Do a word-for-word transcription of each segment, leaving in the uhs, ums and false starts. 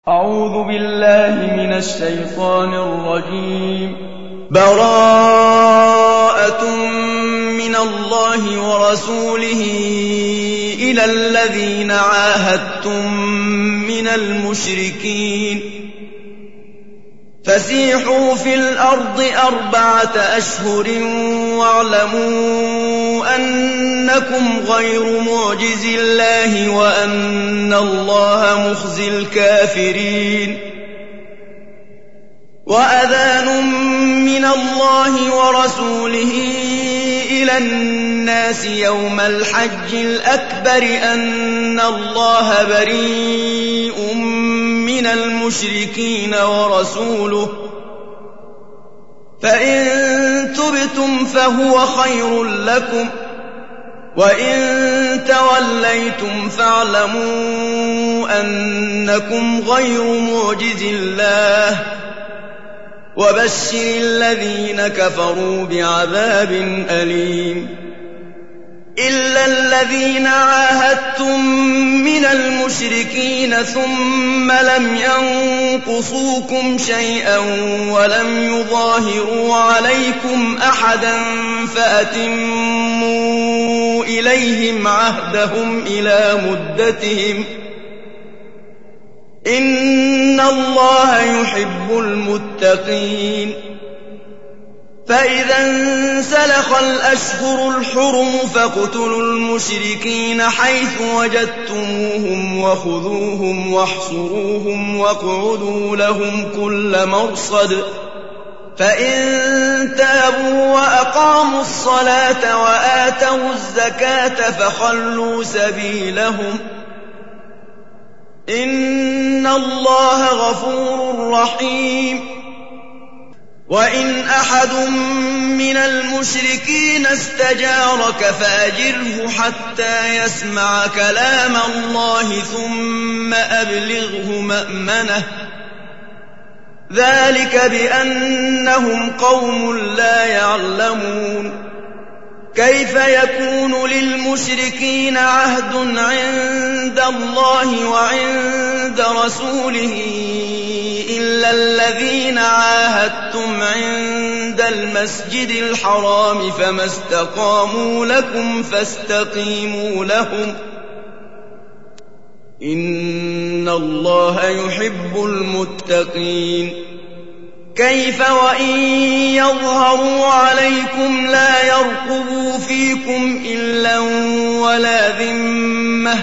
أعوذ بالله من الشيطان الرجيم. براءة من الله ورسوله إلى الذين عاهدتم من المشركين فسيحوا في الأرض أربعة أشهر واعلموا أنكم غير معجز الله وأن الله مخزي الكافرين. وأذان من الله ورسوله إلى الناس يوم الحج الأكبر أن الله بريء من المشركين ورسوله فإن تبتم فهو خير لكم وإن توليتم فاعلموا أنكم غير معجز الله وبشر الذين كفروا بعذاب أليم. إلا الذين عاهدتم من المشركين ثم لم ينقصوكم شيئا ولم يظاهروا عليكم أحدا فأتموا إليهم عهدهم إلى مدتهم إن الله يحب المتقين. فإذا انسلخ الأشهر الحرم فاقتلوا المشركين حيث وجدتموهم وخذوهم واحصروهم واقعدوا لهم كل مرصد فإن تابوا وأقاموا الصلاة وآتوا الزكاة فخلوا سبيلهم إن الله غفور رحيم. وإن أحد من المشركين استجارك فأجره حتى يسمع كلام الله ثم أبلغه مأمنه ذلك بأنهم قوم لا يعلمون. كيف يكون للمشركين عهد عند الله وعند رسوله إلا الذين عاهدتم عند المسجد الحرام فما استقاموا لكم فاستقيموا لهم إن الله يحب المتقين. كيف وإن يظهروا عليكم لا يرقبوا فيكم إلا ولا ذمة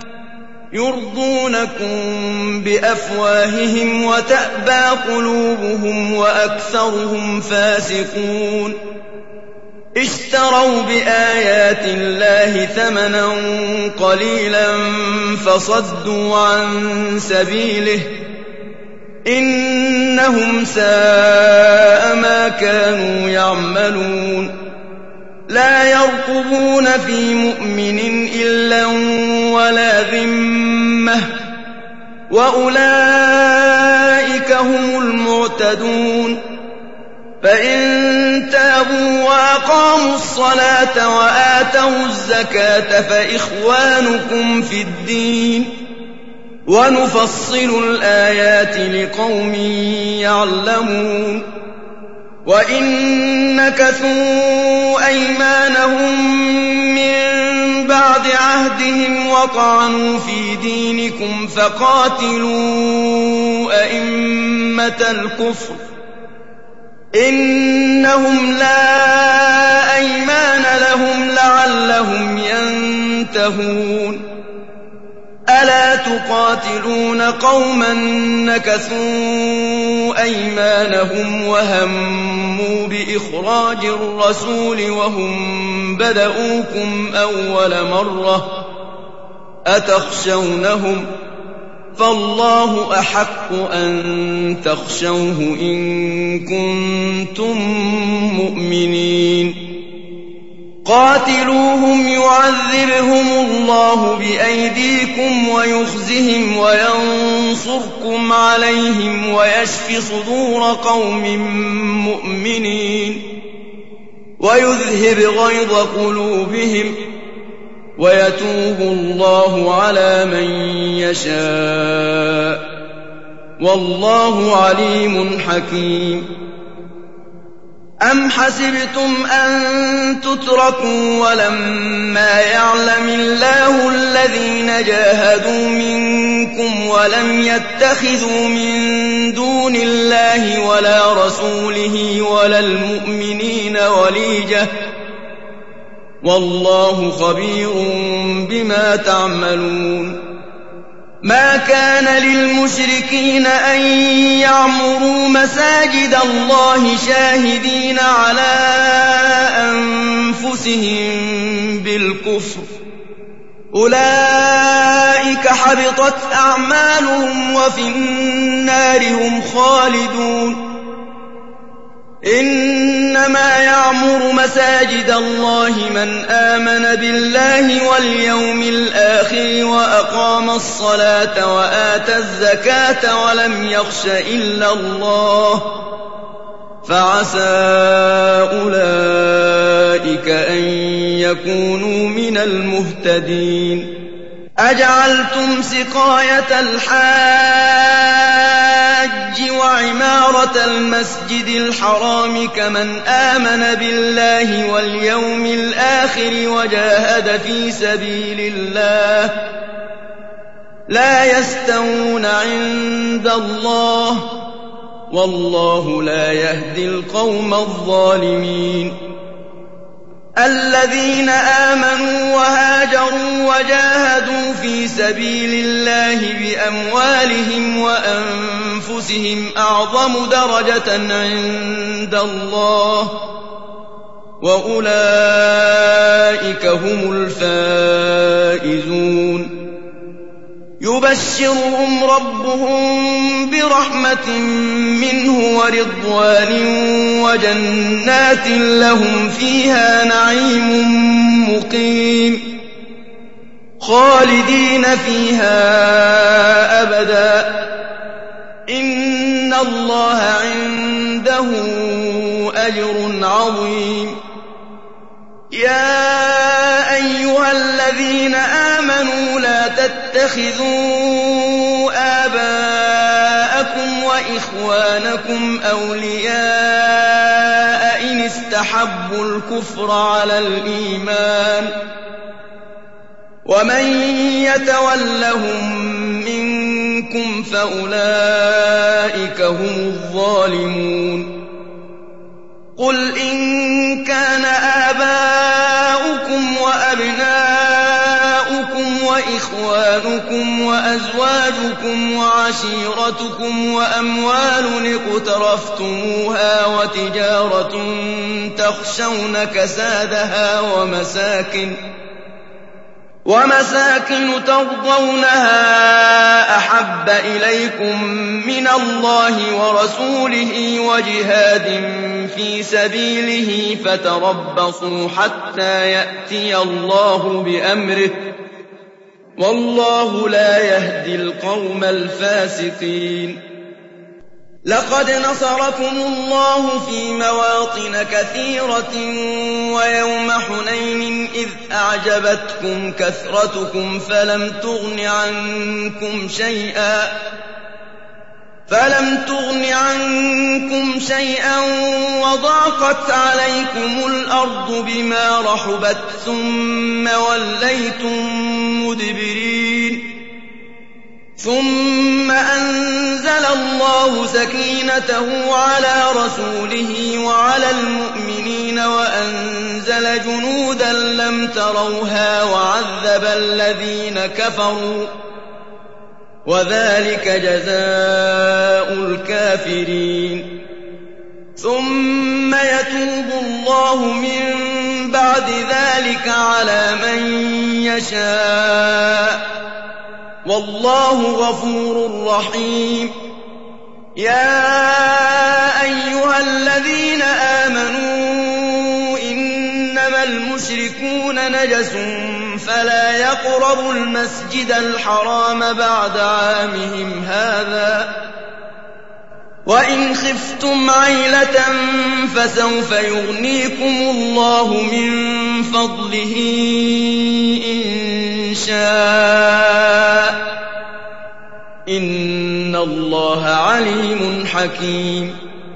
يرضونكم بأفواههم وتأبى قلوبهم وأكثرهم فاسقون. اشتروا بآيات الله ثمنا قليلا فصدوا عن سبيله إنهم ساء ما كانوا يعملون. لا يرقبون في مؤمن إلا ولا ذمة وأولئك هم المعتدون. فإن تابوا وأقاموا الصلاة وآتوا الزكاة فإخوانكم في الدين ونفصل الآيات لقوم يعلمون. وإن نكثوا أيمانهم من بعد عهدهم وطعنوا في دينكم فقاتلوا أئمة الكفر إنهم لا أيمان لهم لعلهم ينتهون. ألا تقاتلون قوما نكثوا أيمانهم وهموا بإخراج الرسول وهم بدؤوكم أول مرة أتخشونهم فالله أحق أن تخشوه إن كنتم مؤمنين. قاتلوهم يعذبهم الله بأيديكم ويخزهم وينصركم عليهم ويشف صدور قوم مؤمنين ويذهب غيظ قلوبهم ويتوب الله على من يشاء والله عليم حكيم. أم حسبتم أن تتركوا ولما يعلم الله الذين جاهدوا منكم ولم يتخذوا من دون الله ولا رسوله ولا المؤمنين وليجة والله خبير بما تعملون. ما كان للمشركين أن يعمروا مساجد الله شاهدين على أنفسهم بالكفر أولئك حبطت أعمالهم وفي النار هم خالدون. إنما يعمر مساجد الله من آمن بالله واليوم الآخر وأقام الصلاة وآتى الزكاة ولم يخش إلا الله فعسى أولئك أن يكونوا من المهتدين. أجعلتم سقاية الحاج وعمارة المسجد الحرام كمن آمن بالله واليوم الآخر وجاهد في سبيل الله لا يستوون عند الله والله لا يهدي القوم الظالمين. الذين آمنوا وهاجروا وجاهدوا في سبيل الله بأموالهم وأنفسهم أعظم درجة عند الله وأولئك هم الفائزون. يبشرهم ربهم برحمة منه ورضوان وجنات لهم فيها نعيم مقيم خالدين فيها أبدا إن الله عنده أجر عظيم. يا أيها الذين آمنوا لا تتخذوا آباءكم وإخوانكم أولياء إن استحبوا الكفر على الإيمان ومن يتولهم منكم فأولئك هم الظالمون. قل إن كان آباؤكم وأبناؤكم وإخوانكم وأزواجكم وعشيرتكم وأموال اقترفتموها وتجارة تخشون كسادها ومساكن ومساكن ترضونها أحب إليكم من الله ورسوله وجهاد في سبيله فتربصوا حتى يأتي الله بأمره والله لا يهدي القوم الفاسقين. لقد نصركم الله في مواطن كثيرة ويوم حنين إذ أعجبتكم كثرتكم فلم تغن عنكم شيئا فلم تغن عنكم شيئا وضاقت عليكم الأرض بما رحبت ثم وليتم مدبرين ثم أنزل الله سكينته على رسوله وعلى المؤمنين وأنزل جنودا لم تروها وعذب الذين كفروا وذلك جزاء الكافرين. ثم يتوب الله من بعد ذلك على من يشاء والله غفور رحيم. يا أيها الذين آمنوا إنما المشركون نجس فلا يقربوا المسجد الحرام بعد عامهم هذا وإن خفتم عيلة فسوف يغنيكم الله من فضله إن شاء إن الله عليم حكيم.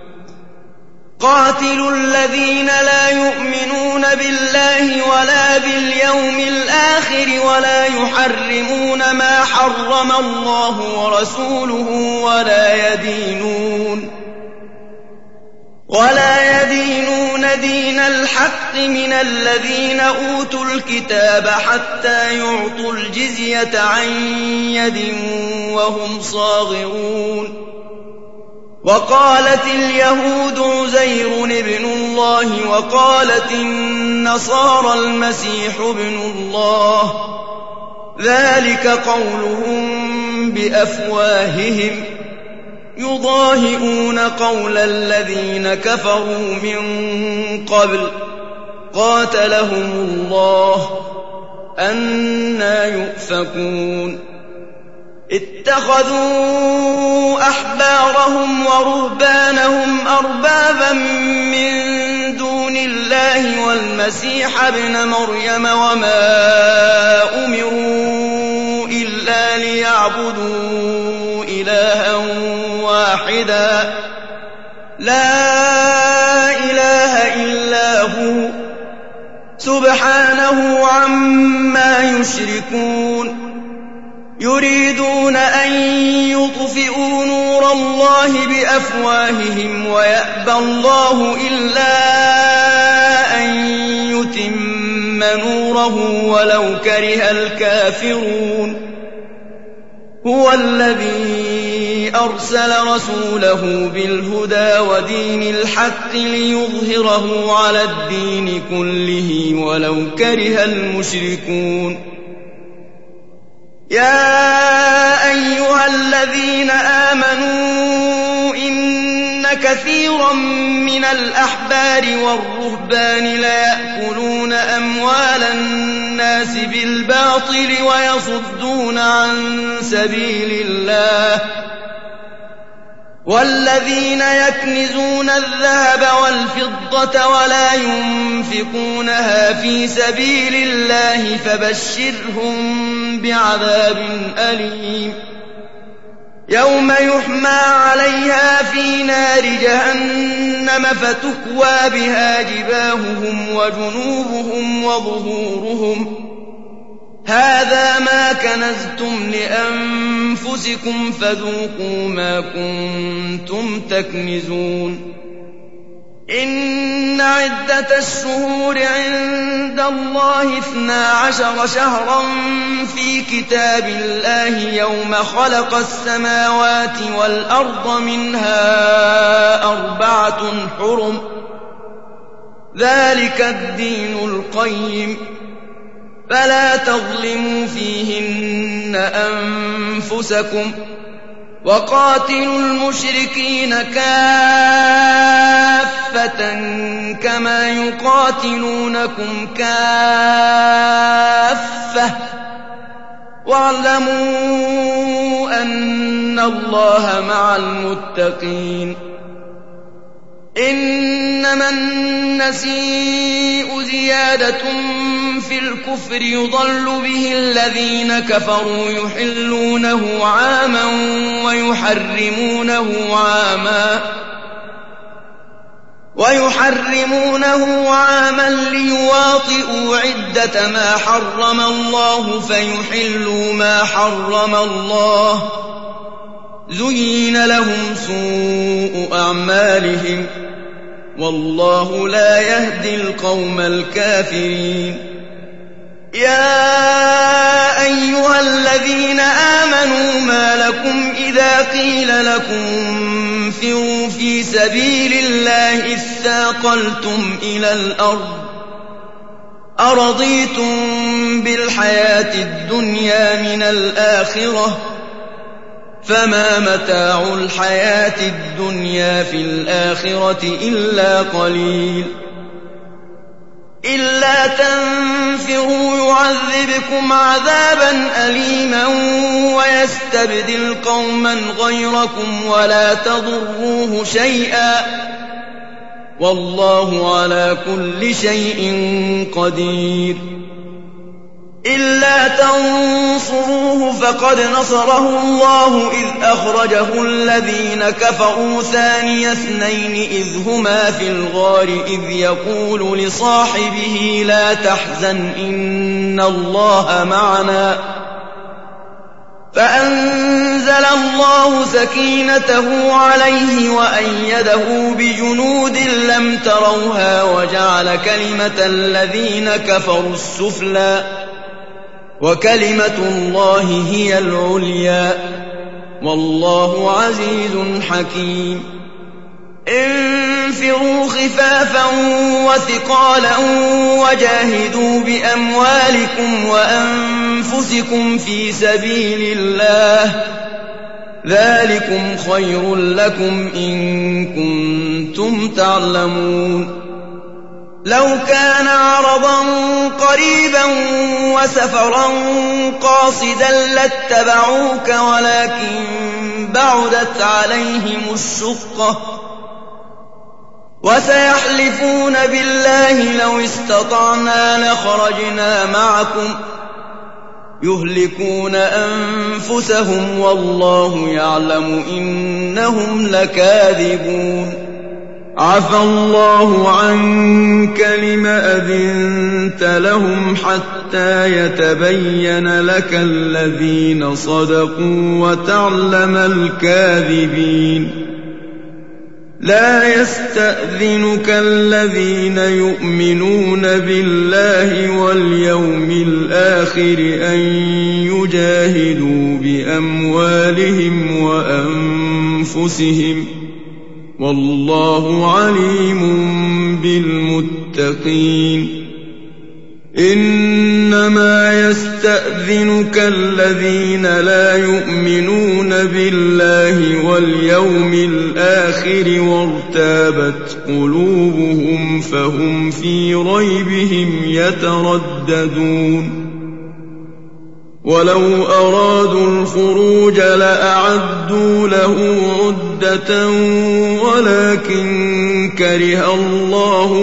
قاتلوا الذين لا يؤمنون بالله ولا باليوم الآخر ولا يحرمون ما حرم الله ورسوله ولا يدينون ولا يدينون دين الحق من الذين أوتوا الكتاب حتى يعطوا الجزية عن يد وهم صاغرون. وقالت اليهود عزير ابن الله وقالت النصارى المسيح ابن الله، ذلك قولهم بأفواههم يضاهئون قول الذين كفروا من قبل قاتلهم الله أنى يؤفكون. اتخذوا أحبارهم ورهبانهم أربابا من دون الله والمسيح ابن مريم وما أمروا إلا ليعبدوا إلها واحدا لا إله إلا هو سبحانه عما يشركون. يريدون أن يطفئوا نور الله بأفواههم ويأبى الله إلا أن يتم نوره ولو كره الكافرون. هو الذي أرسل رسوله بالهدى ودين الحق ليظهره على الدين كله ولو كره المشركون. يا أيها الذين آمنوا إن كثيرا من الأحبار والرهبان ليأكلون أموال الناس بالباطل ويصدون عن سبيل الله، والذين يكنزون الذهب والفضة ولا ينفقونها في سبيل الله فبشرهم بعذاب أليم. يوم يحمى عليها في نار جهنم فتكوى بها جباههم وجنوبهم وظهورهم هذا ما كنزتم لأنفسكم فذوقوا ما كنتم تكنزون. إن عدة الشهور عند الله اثنا عشر شهرا في كتاب الله يوم خلق السماوات والأرض منها أربعة حرم ذلك الدين القيم فلا تظلموا فيهن أنفسكم وقاتلوا المشركين كافة كما يقاتلونكم كافة واعلموا أن الله مع المتقين. إنما النسيء زيادة في الكفر يضل به الذين كفروا يحلونه عاما ويحرمونه عاما ويحرمونه عاما ليواطئوا عدة ما حرم الله فيحلوا ما حرم الله زين لهم سوء أعمالهم والله لا يهدي القوم الكافرين. يا أيها الذين آمنوا ما لكم إذا قيل لكم انفروا في سبيل الله اثاقلتم إلى الأرض أرضيتم بالحياة الدنيا من الآخرة فما متاع الحياة الدنيا في الآخرة إلا قليل. إلا تنفروا يعذبكم عذابا أليما ويستبدل قوما غيركم ولا تضروه شيئا والله على كل شيء قدير. إلا تنصروه فقد نصره الله إذ أخرجه الذين كفروا ثاني اثنين إذ هما في الغار إذ يقول لصاحبه لا تحزن إن الله معنا فأنزل الله سكينته عليه وأيده بجنود لم تروها وجعل كلمة الذين كفروا السفلى وكلمة الله هي العليا والله عزيز حكيم انفروا خفافا وثقالا وجاهدوا بأموالكم وأنفسكم في سبيل الله ذلكم خير لكم إن كنتم تعلمون لو كان عرضا قريبا وسفرا قاصدا لاتبعوك ولكن بعدت عليهم الشقة وسيحلفون بالله لو استطعنا لخرجنا معكم يهلكون أنفسهم والله يعلم إنهم لكاذبون عفى الله عنك لم أذنت لهم حتى يتبين لك الذين صدقوا وتعلم الكاذبين لا يستأذنك الذين يؤمنون بالله واليوم الآخر أن يجاهدوا بأموالهم وأنفسهم والله عليم بالمتقين إنما يستأذنك الذين لا يؤمنون بالله واليوم الآخر وارتابت قلوبهم فهم في ريبهم يترددون ولو أرادوا الخروج لأعدوا له عدة ولكن كره الله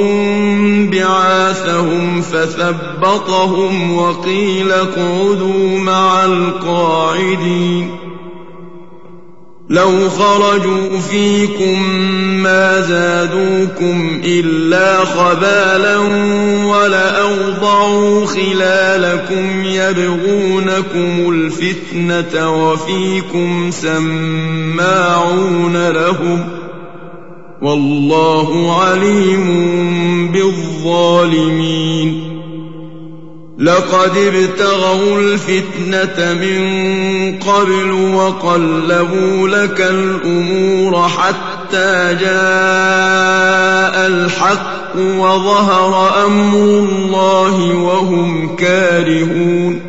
بعاثهم فثبطهم وقيل اقعدوا مع القاعدين لو خرجوا فيكم ما زادوكم إلا خبالا ولأوضعوا خلالكم يبغونكم الفتنة وفيكم سماعون لهم والله عليم بالظالمين لقد ابتغوا الفتنة من قبل وقلبوا لك الأمور حتى جاء الحق وظهر أمر الله وهم كارهون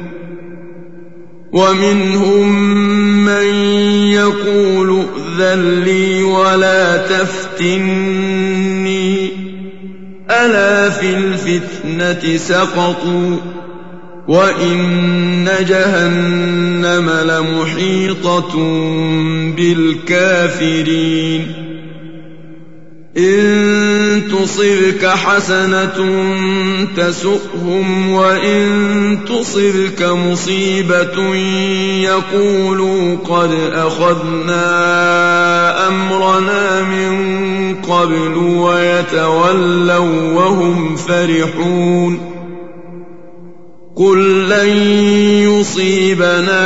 ومنهم من يقول ائذن لي ولا تفتني ألا في الفتنة سقطوا وإن جهنم لمحيطة بالكافرين إن تصبك حسنة تسؤهم وإن تصبك مصيبة يقولوا قد أخذنا أمرنا من قبل ويتولوا وهم فرحون قل لن يصيبنا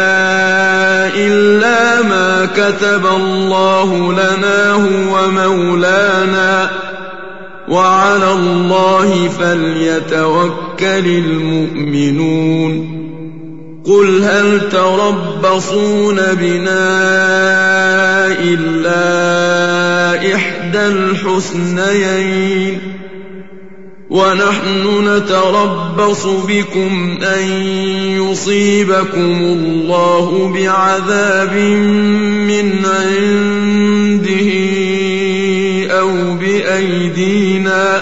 إلا ما كتب الله لنا هو مولانا وعلى الله فليتوكل المؤمنون قل هل تربصون بنا إلا إحدى الحسنيين ونحن نتربص بكم أن يصيبكم الله بعذاب من عنده أو بأيدينا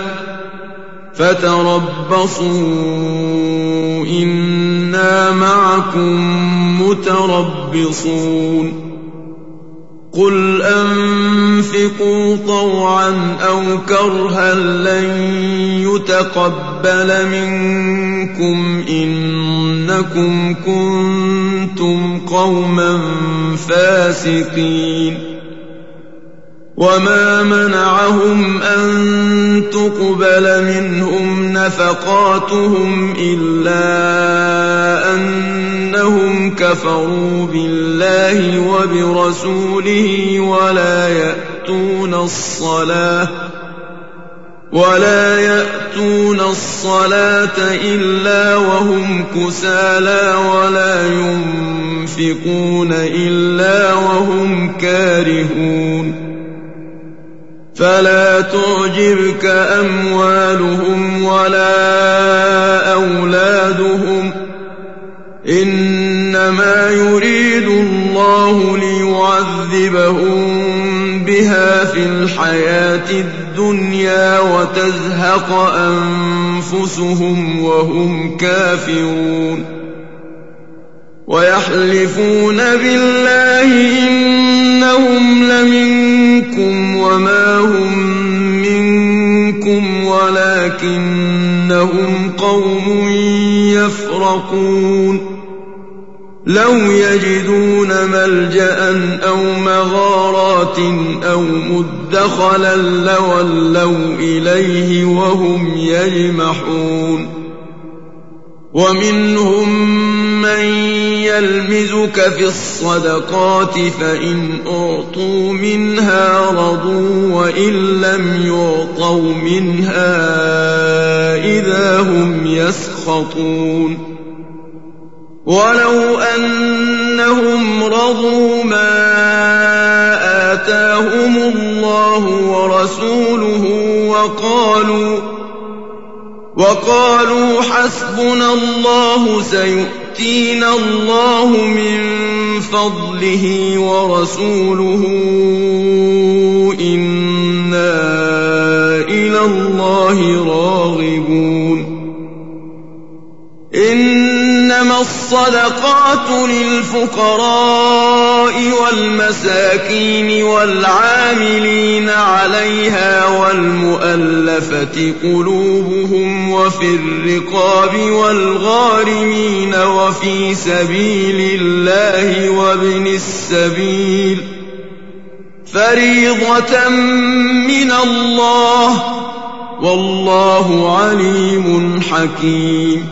فتربصوا إنا معكم متربصون قل أنفقوا طوعا أو كرها لن يتقبل منكم إنكم كنتم قوما فاسقين وما منعهم أن تقبل منهم نفقاتهم إلا أنهم كفروا بالله وبرسوله ولا يأتون الصلاة ولا يأتون الصلاة إلا وهم كسالى ولا ينفقون إلا وهم كارهون فلا تعجبك أموالهم ولا أولادهم إنما يريد الله ليعذبهم بها في الحياة الدنيا وتزهق أنفسهم وهم كافرون ويحلفون بالله إنهم لمنكم وما هم منكم ولكنهم قوم يفرقون لو يجدون ملجأ أو مغارات أو مدخلا لولوا إليه وهم يجمحون ومنهم من يلمزك في الصدقات فإن أعطوا منها رضوا وإن لم يعطوا منها إذا هم يسخطون ولو أنهم رضوا ما آتاهم الله ورسوله وقالوا وقالوا حسبنا الله سيؤتينا الله من فضله ورسوله إنا إلى الله راغبون إنما الصدقات للفقراء والمساكين والعاملين عليها والمؤلفة قلوبهم وفي الرقاب والغارمين وفي سبيل الله وابن السبيل فريضة من الله والله عليم حكيم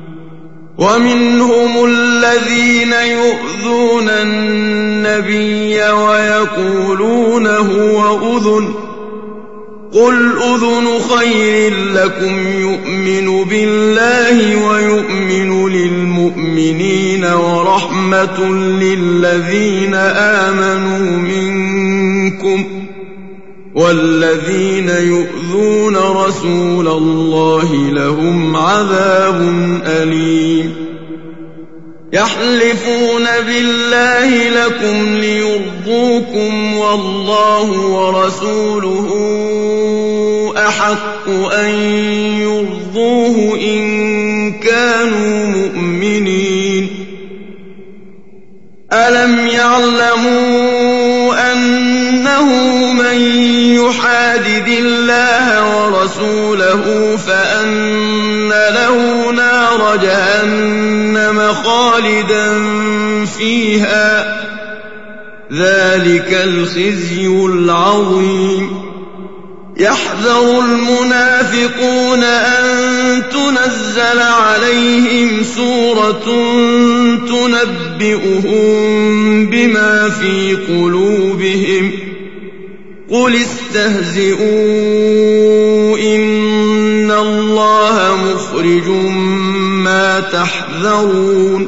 ومنهم الذين يؤذون النبي ويقولون هو أذن قل أذن خير لكم يؤمن بالله ويؤمن للمؤمنين ورحمة للذين آمنوا منكم والذين يؤذون رسول الله لهم عذاب أليم يحلفون بالله لكم ليرضوكم والله ورسوله أحق أن يرضوه إن كانوا مؤمنين ألم يعلموا أنه من يحادد الله ورسوله فأن له نار جهنم خالدا فيها ذلك الخزي العظيم يحذر المنافقون أن تنزل عليهم سورة تنبئهم بما في قلوبهم قل استهزئوا إن الله مخرج ما تحذرون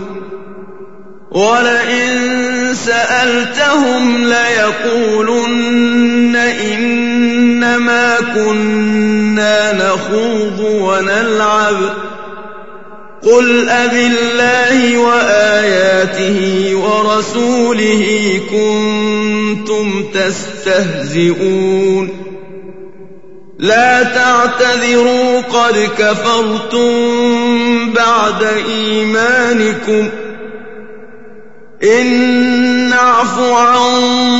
ولئن سألتهم ليقولن إنما كنا نخوض ونلعب قل أبالله وآياته ورسوله كنتم تستهزئون لا تعتذروا قد كفرتم بعد إيمانكم إن نعف عن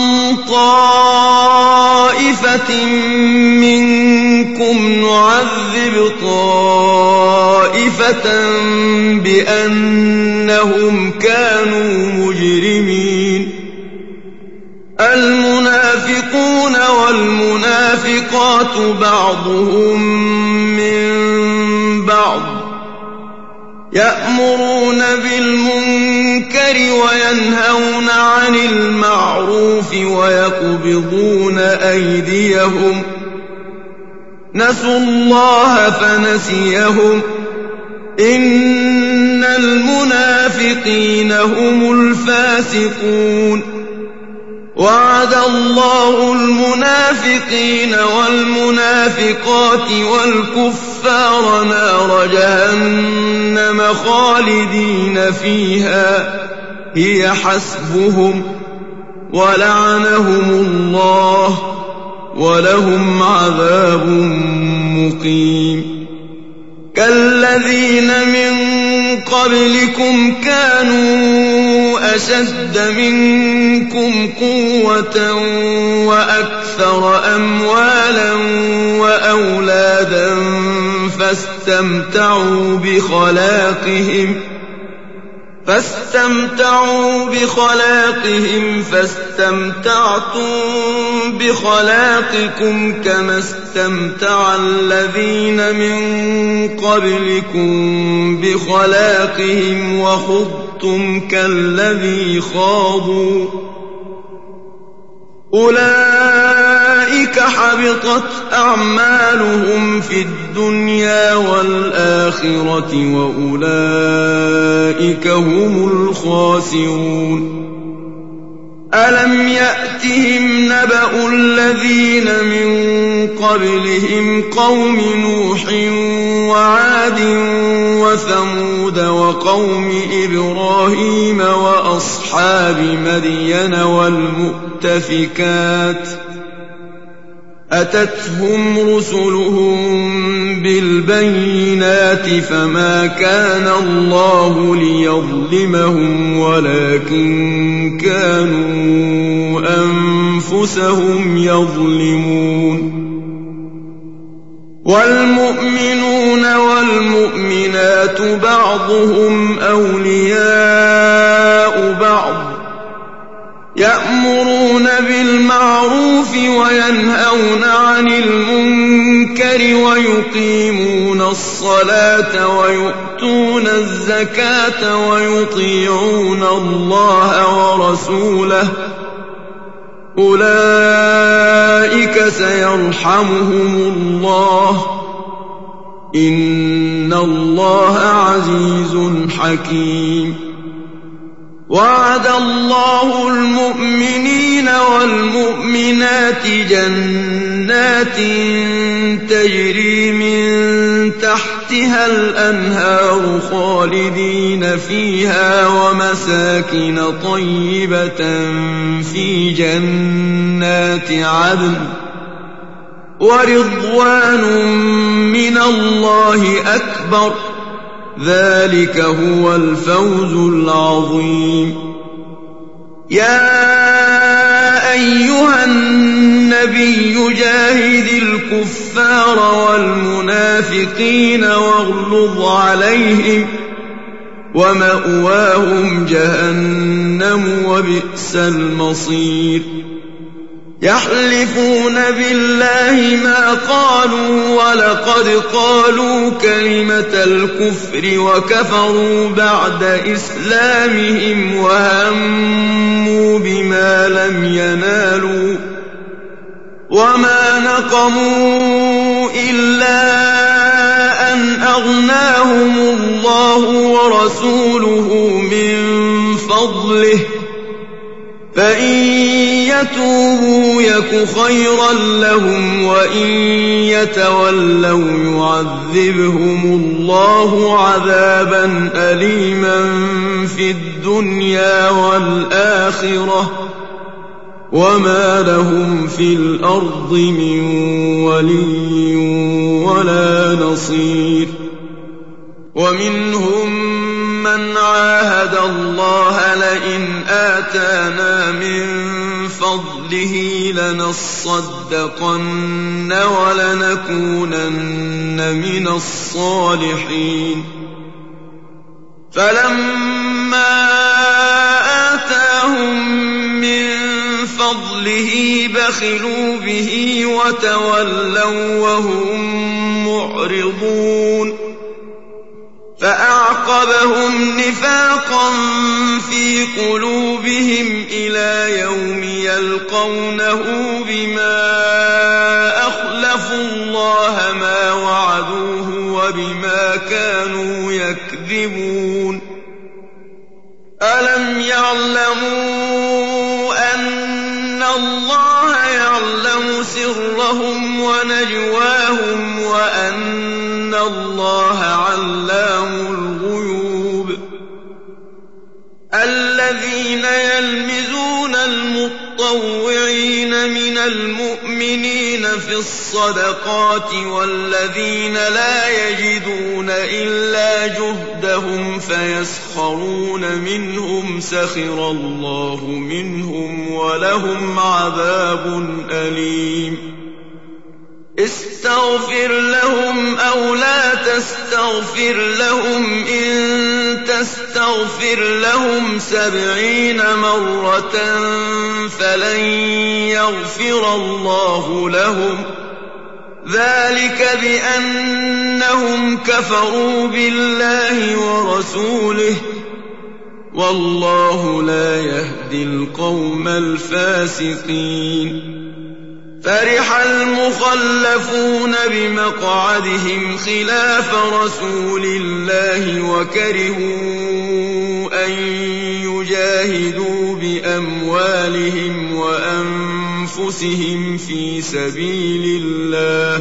طائفة منكم نعذب طائفة بأنهم كانوا مجرمين المنافقون والمنافقات بعضهم من بعض يأمرون بالمنكر وينهون عن المعروف ويقبضون أيديهم نسوا الله فنسيهم إن المنافقين هم الفاسقون وعد الله المنافقين والمنافقات والكفار نار جهنم خالدين فيها هي حسبهم ولعنهم الله ولهم عذاب مقيم كالذين من قبلكم كانوا أشد منكم قوة وأكثر أموالا وأولادا فاستمتعوا بخلاقهم فاستمتعوا بخلاقهم فاستمتعتم بخلاقكم كما استمتع الذين من قبلكم بخلاقهم وخضتم كالذي خاضوا أولئك حبطت أعمالهم في الدنيا والآخرة وأولئك هم الخاسرون ألم يأتهم نبأ الذين من قبلهم قوم نوح وعاد وثمود وقوم إبراهيم وأصحاب مدين والمؤتفكات أتتهم رسلهم بالبينات فما كان الله ليظلمهم ولكن كانوا أنفسهم يظلمون والمؤمنون والمؤمنات بعضهم أولياء بعض يأمرون بالمعروف وينهون عن المنكر ويقيمون الصلاة ويؤتون الزكاة ويطيعون الله ورسوله أولئك سيرحمهم الله إن الله عزيز حكيم وعد الله المؤمنين والمؤمنات جنات تجري من تحتها الأنهار خالدين فيها ومساكن طيبة في جنات عدن ورضوان من الله أكبر ذلك هو الفوز العظيم يا أيها النبي جاهد الكفار والمنافقين واغلظ عليهم ومأواهم جهنم وبئس المصير يحلفون بالله ما قالوا ولقد قالوا كلمة الكفر وكفروا بعد إسلامهم وهموا بما لم ينالوا وما نقموا إلا أن أغناهم الله ورسوله من فضله فإن يتوبوا يك خيرا لهم وإن يتولوا يعذبهم الله عذابا أليما في الدنيا والآخرة وما لهم في الأرض من ولي ولا نصير ومنهم من عاهد الله لئن آتانا من فضله لنصدقن ولنكونن من الصالحين فلما آتاهم من فضله بخلوا به وتولوا وهم معرضون فأعقبهم نفاقا في قلوبهم إلى يوم يلقونه بما أخلفوا الله ما وعدوه وبما كانوا يكذبون ألم يعلموا أن الله يعلم سرهم ونجواهم وأن الله علام الغيوب الذين يلمزون المطوعين من المؤمنين في الصدقات والذين لا يجدون إلا جهدهم فيسخرون منهم سخر الله منهم ولهم عذاب أليم استغفر لهم أو لا تستغفر لهم إن تستغفر لهم سبعين مرة فلن يغفر الله لهم ذلك بأنهم كفروا بالله ورسوله والله لا يهدي القوم الفاسقين فرح المخلفون بمقعدهم خلاف رسول الله وكرهوا أن يجاهدوا بأموالهم وأنفسهم في سبيل الله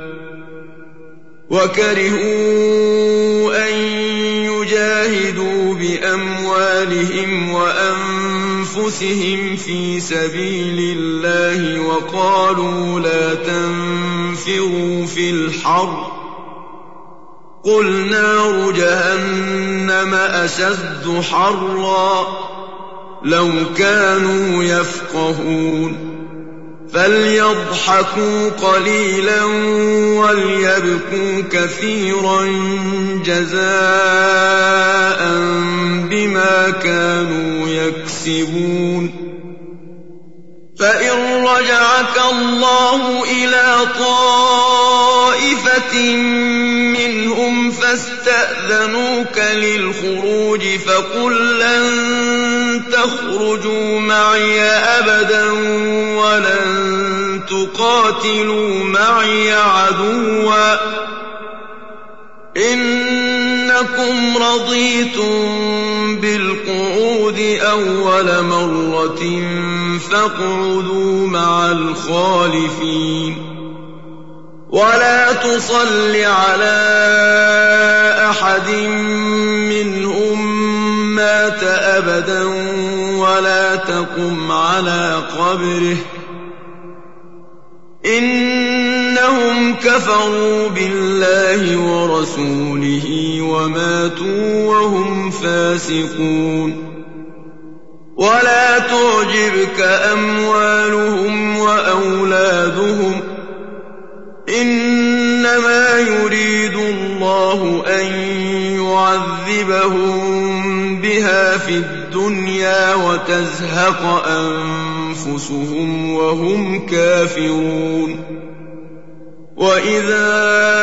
وكرهوا أن يجاهدوا بأموالهم وأنفسهم في سبيل الله وقالوا لا تنفروا في الحر قل نار جهنم أشد حرا لو كانوا يفقهون فليضحكوا قليلا وليبكوا كثيرا جزاء بما كانوا يكسبون فإن رجعك الله إلى طائفة منهم فاستأذنوك للخروج فقل لن تخرجوا معي أبدا ولن تقاتلوا معي عدوا إنكم رضيتم بالقعود أول مرة فاقعدوا مع الخالفين ولا تصل على أحد منهم مات أبدا ولا تقم على قبره إنهم كفروا بالله ورسوله وماتوا وهم فاسقون ولا تعجبك أموالهم وأولادهم إنما يريد الله أن يعذبهم بها في الدنيا وتزهق أنفسهم وهم كافرون وإذا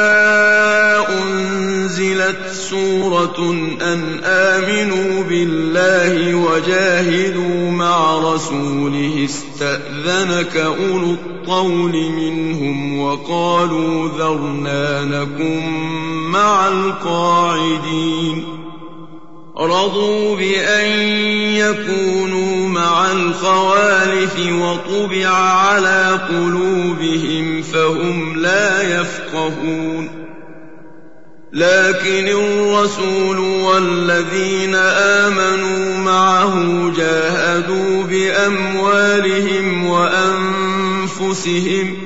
أنزلت سورة أن آمنوا بالله وجاهدوا مع رسوله استأذنك أولو الطول منهم وقالوا ذرنا نكن مع القاعدين رضوا بأن يكونوا مع الخوالف وطبع على قلوبهم فهم لا يفقهون لكن الرسول والذين آمنوا معه جاهدوا بأموالهم وأنفسهم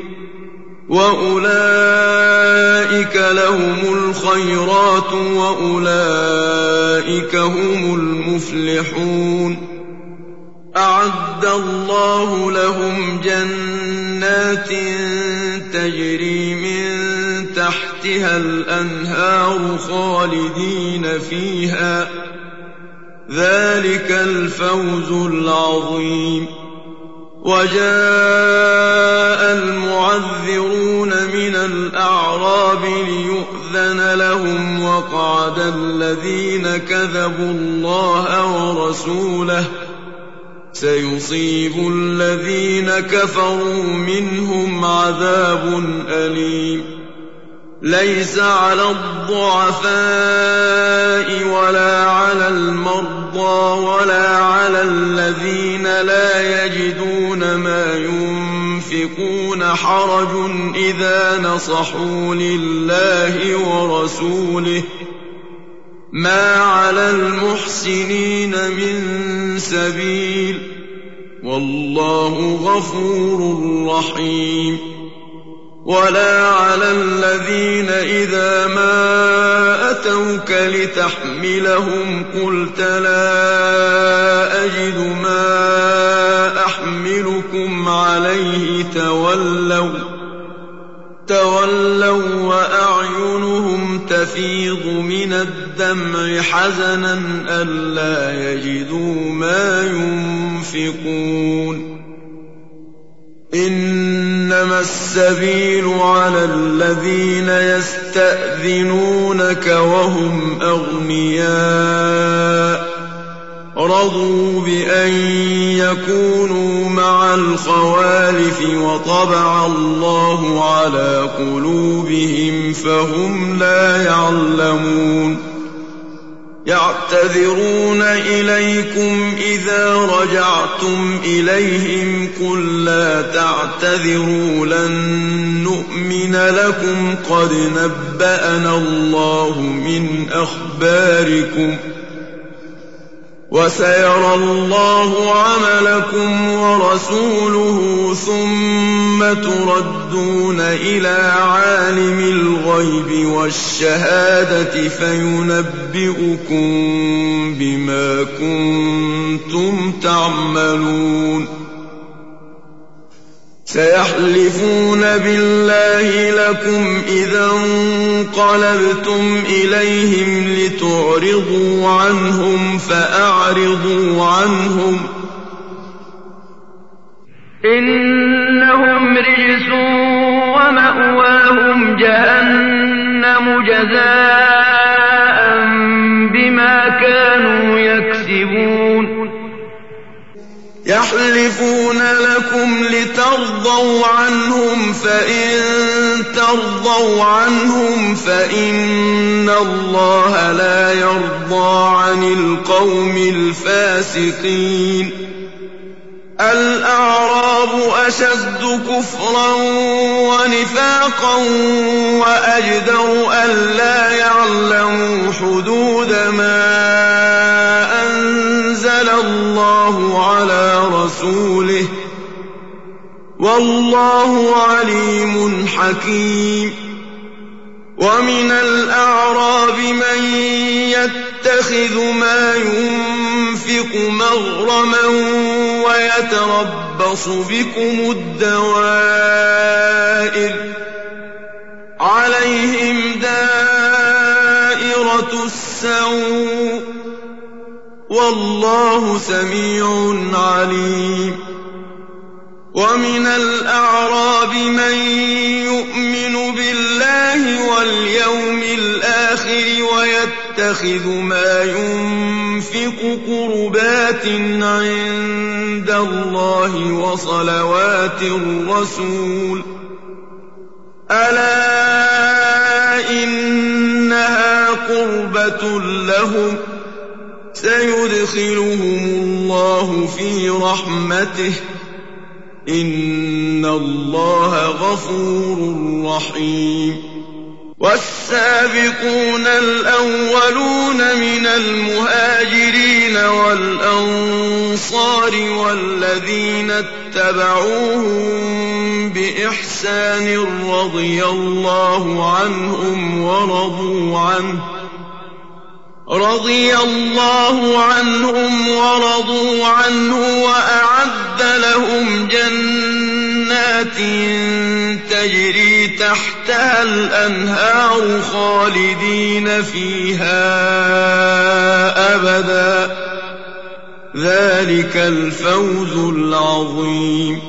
وأولئك لهم الخيرات وأولئك هم المفلحون أعد الله لهم جنات تجري من تحتها الأنهار خالدين فيها ذلك الفوز العظيم. وجاء المعذرون من الأعراب ليؤذن لهم وقعد الذين كذبوا الله ورسوله سيصيب الذين كفروا منهم عذاب أليم. ليس على الضعفاء ولا على المرضى ولا على الذين لا يجدون ما ينفقون حرج إذا نصحوا لله ورسوله ما على المحسنين من سبيل والله غفور رحيم. ولا على الذين إذا ما أتوك لتحملهم قلت لا أجد ما أحملكم عليه تولوا تولوا وأعينهم تفيض من الدمع حزنا ألا يجدوا ما ينفقون. إنما السبيل على الذين يستأذنونك وهم أغنياء رضوا بأن يكونوا مع الخوالف وطبع الله على قلوبهم فهم لا يعلمون. يعتذرون إليكم إذا رجعتم إليهم قل لا تعتذروا لن نؤمن لكم قد نبأنا الله من أخباركم وسيرى الله عملكم ورسوله ثم تردون إلى عالم الغيب والشهادة فينبئكم بما كنتم تعملون. سيحلفون بالله لكم إذا انقلبتم إليهم لتعرضوا عنهم فأعرضوا عنهم إنهم رجس ومأواهم جهنم جزاء بما كانوا يكسبون. يحلفون لكم لترضوا عنهم فإن ترضوا عنهم فإن الله لا يرضى عن القوم الفاسقين. الأعراب أشد كفرا ونفاقا وأجدر ألا يعلموا حدود ما أنزل الله على رسوله والله عليم حكيم. ومن الأعراب من يتخذ ما ينفق مغرما ويتربص بكم الدوائر عليهم دائرة السوء والله سميع عليم. ومن الأعراب من يؤمن بالله واليوم الآخر ويتخذ ما ينفق قربات عند الله وصلوات الرسول ألا إنها قربة لهم سيدخلهم الله في رحمته إن الله غفور رحيم. والسابقون الأولون من المهاجرين والأنصار والذين اتبعوهم بإحسان رضي الله عنهم ورضوا عنه رضي الله عنهم ورضوا عنه وأعد لهم جنات تجري تحتها الأنهار خالدين فيها أبدا ذلك الفوز العظيم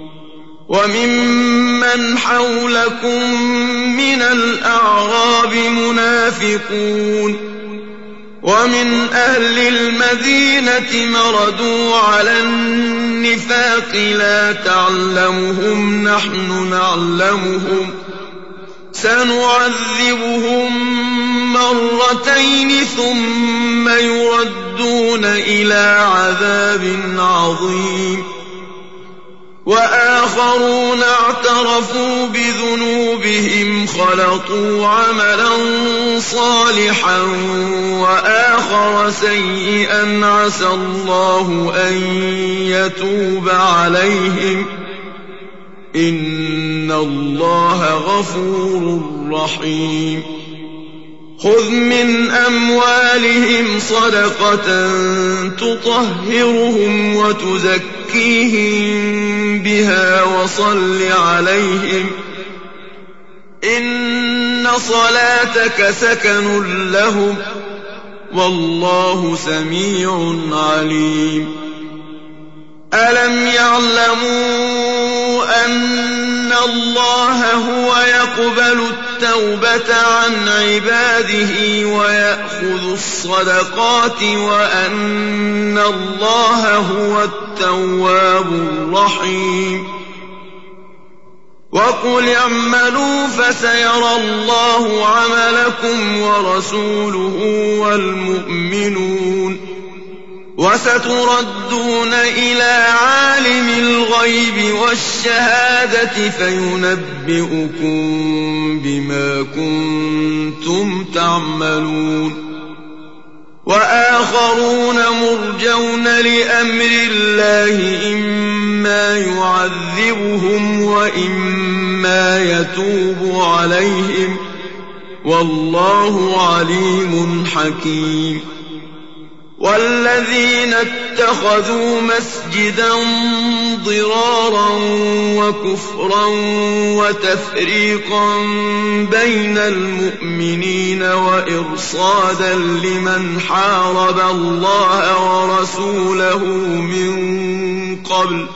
وممن حولكم من الأعراب منافقون ومن أهل المدينة مردوا على النفاق لا تعلمهم نحن نعلمهم سنعذبهم مرتين ثم يردون إلى عذاب عظيم وآخرون اعترفوا بذنوبهم خلطوا عملا صالحا وآخر سيئا عسى الله أن يتوب عليهم إن الله غفور رحيم خذ من أموالهم صدقة تطهرهم وتزكيهم بها وصل عليهم إن صلاتك سكن لهم والله سميع عليم ألم يعلموا أن الله هو يقبل التوبة عن عباده ويأخذ الصدقات وأن الله هو التواب الرحيم وقل اعملوا فسيرى الله عملكم ورسوله والمؤمنون وستردون إلى عالم الغيب والشهادة فينبئكم بما كنتم تعملون وآخرون مرجون لأمر الله إما يعذبهم وإما يتوب عليهم والله عليم حكيم والذين اتخذوا مسجدا ضرارا وكفرا وتفريقا بين المؤمنين وإرصادا لمن حارب الله ورسوله من قبل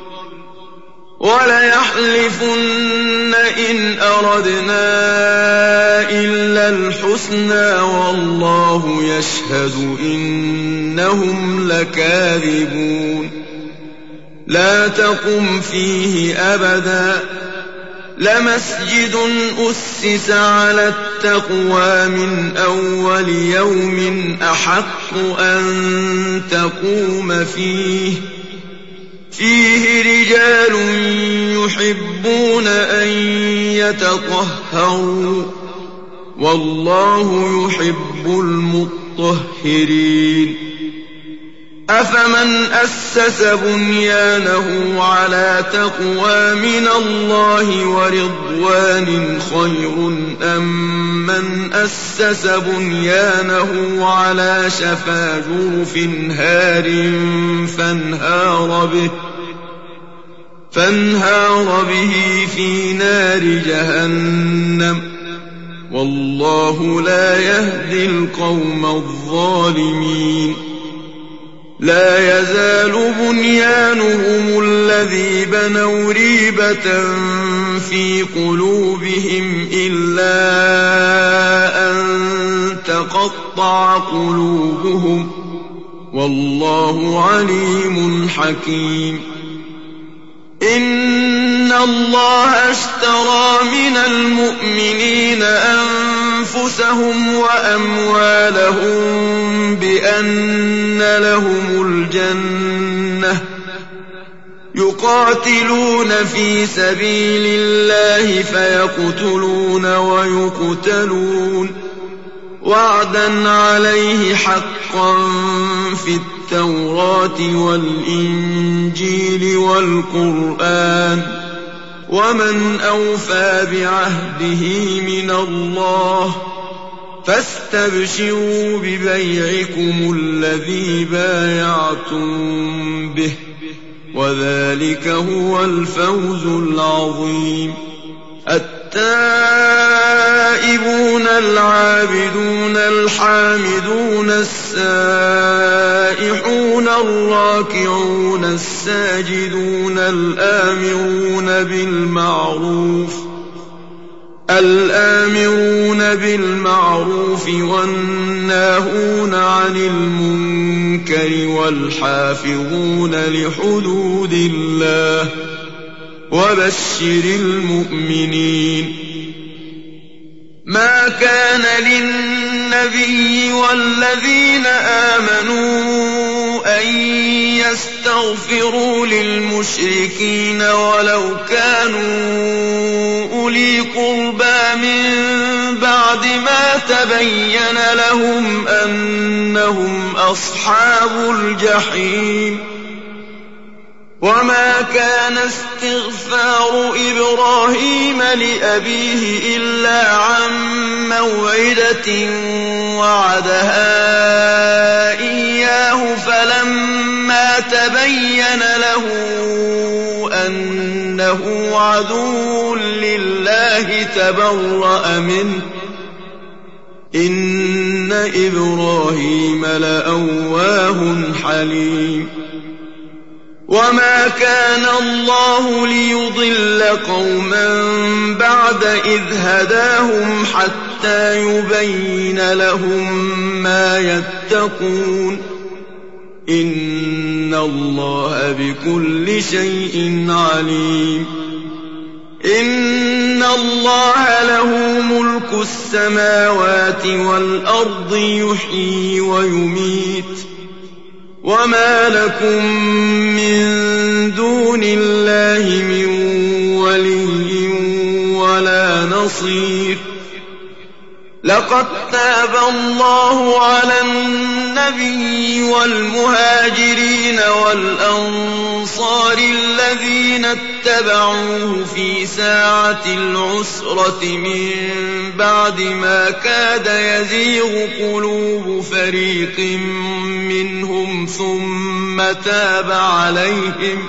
وليحلفن إن أردنا إلا الحسنى والله يشهد إنهم لكاذبون لا تقم فيه أبدا لمسجد أسس على التقوى من أول يوم أحق أن تقوم فيه فيه رجال يحبون أن يتطهروا والله يحب المطهرين أفمن أسس بنيانه على تقوى من الله ورضوان خير أم من أسس بنيانه على شفا جرف هار فانهار به فانهار به في نار جهنم والله لا يهدي القوم الظالمين لا يزال بنيانهم الذي بنوا ريبة في قلوبهم إلا أن تقطع قلوبهم والله عليم حكيم إن الله اشترى من المؤمنين أنفسهم وأموالهم بأن لهم الجنة يقاتلون في سبيل الله فيقتلون ويقتلون وعدا عليه حقا في التوراة والإنجيل والقرآن ومن أوفى بعهده من الله فاستبشروا ببيعكم الذي بايعتم به وذلك هو الفوز العظيم. التائبون العابدون الحامدون السائحون الراكعون الساجدون الآمرون بالمعروف الآمرون بالمعروف والناهون عن المنكر والحافظون لحدود الله وبشر المؤمنين. ما كان للنبي والذين آمنوا أن يستغفروا للمشركين ولو كانوا أولي قربى من بعد ما تبين لهم أنهم أصحاب الجحيم. وما كان استغفار إبراهيم لأبيه إلا عن موعدة وعدها إياه فلما تبين له أنه عدو لله تبرأ منه إن إبراهيم لأواه حليم. وما كان الله ليضل قوما بعد إذ هداهم حتى يبين لهم ما يتقون إن الله بكل شيء عليم. إن الله له ملك السماوات والأرض يحيي ويميت وما لكم من دون الله من ولي ولا نصير. لقد تاب الله على النبي والمهاجرين والأنصار الذين اتبعوه في ساعة العسرة من بعد ما كاد يزيغ قلوب فريق منهم ثم تاب عليهم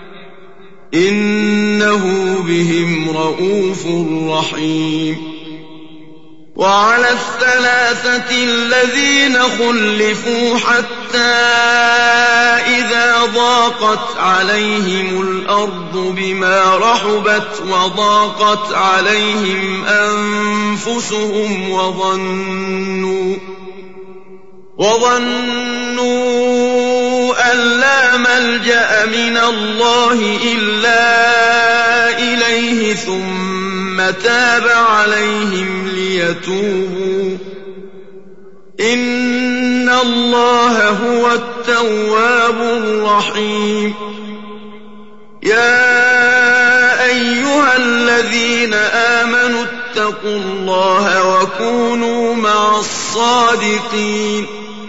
إنه بهم رءوف رحيم. وعلى الثلاثة الذين خلفوا حتى إذا ضاقت عليهم الأرض بما رحبت وضاقت عليهم أنفسهم وظنوا وظنوا أن لا ملجأ من الله إلا إليه ثم تاب عليهم ليتوبوا إن الله هو التواب الرحيم. يا أيها الذين آمنوا اتقوا الله وكونوا مع الصادقين.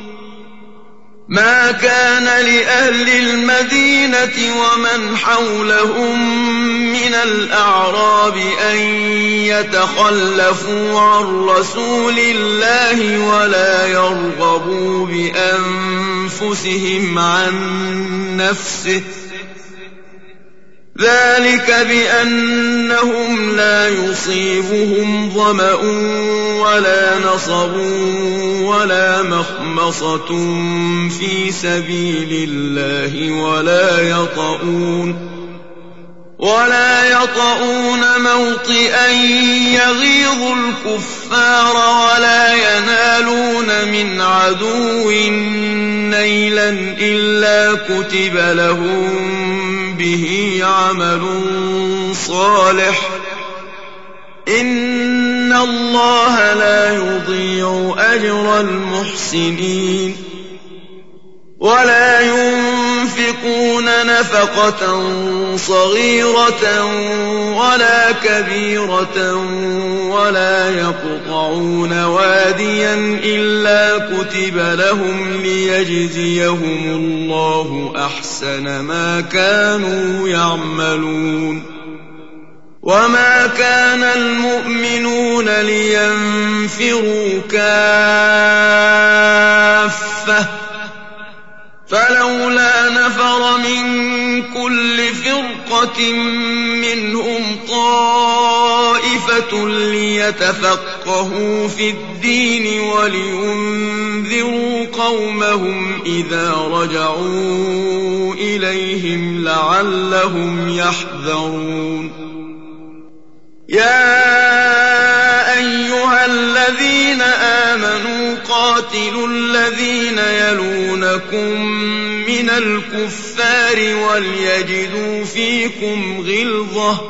ما كان لأهل المدينة ومن حولهم من الأعراب أن يتخلفوا عن رسول الله ولا يرغبوا بأنفسهم عن نفسه ذلك بأنهم لا يصيبهم ظمأ ولا نصب ولا مخمصة في سبيل الله ولا يطؤون ولا يطؤون موطئا يغيظ الكفار ولا ينالون من عدو نيلا إلا كتب لهم به عمل صالح إن الله لا يضيع أجر المحسنين. ولا ينفقون نفقة صغيرة ولا كبيرة ولا يقطعون واديا إلا كتب لهم ليجزيهم الله أحسن ما كانوا يعملون. وما كان المؤمنون لينفروا كافة فلولا نفر من كل فرقة منهم طائفة ليتفقهوا في الدين ولينذروا قومهم إذا رجعوا إليهم لعلهم يحذرون يا أيها الذين آمنوا قاتلوا الذين يلونكم من الكفار وليجدوا فيكم غلظة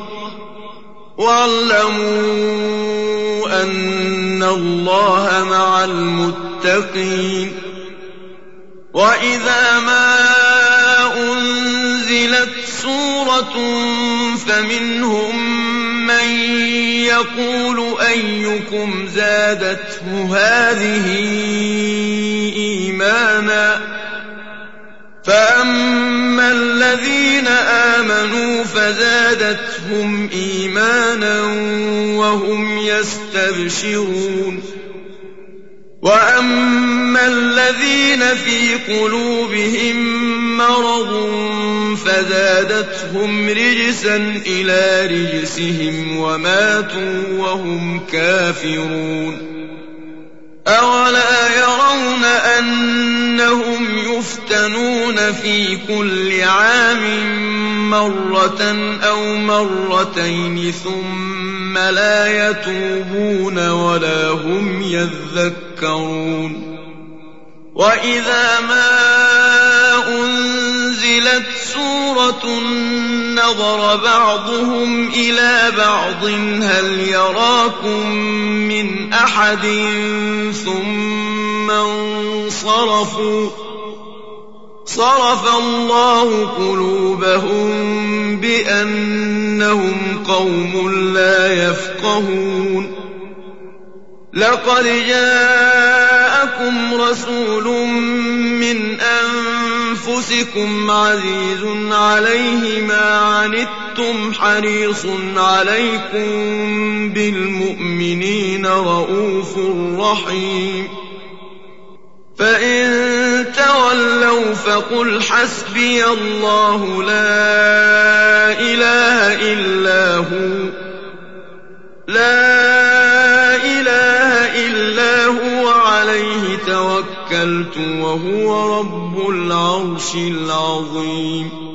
واعلموا أن الله مع المتقين وإذا ما أنزلت سورة فمنهم من يقول أيكم زادته هذه إيمانا فأما الذين آمنوا فزادتهم إيمانا وهم يستبشرون وأما الذين في قلوبهم مرض فزادتهم رجسا إلى رجسهم وماتوا وهم كافرون أولا يرون أنهم يفتنون في كل عام مرة أو مرتين ثم لا يتوبون ولا هم يذكرون وإذا ما أنزلت سورة نظر بعضهم إلى بعض هل يراكم من أحد ثم انصرفوا صرف الله قلوبهم بأنهم قوم لا يفقهون لقد جاءكم رسول من أنفسكم عزيز عليه ما عنتم حريص عليكم بالمؤمنين رؤوف رحيم فإن تولوا فقل حسبي الله لا إله إلا هو لا إله إلا هو عليه توكلت وهو رب العرش العظيم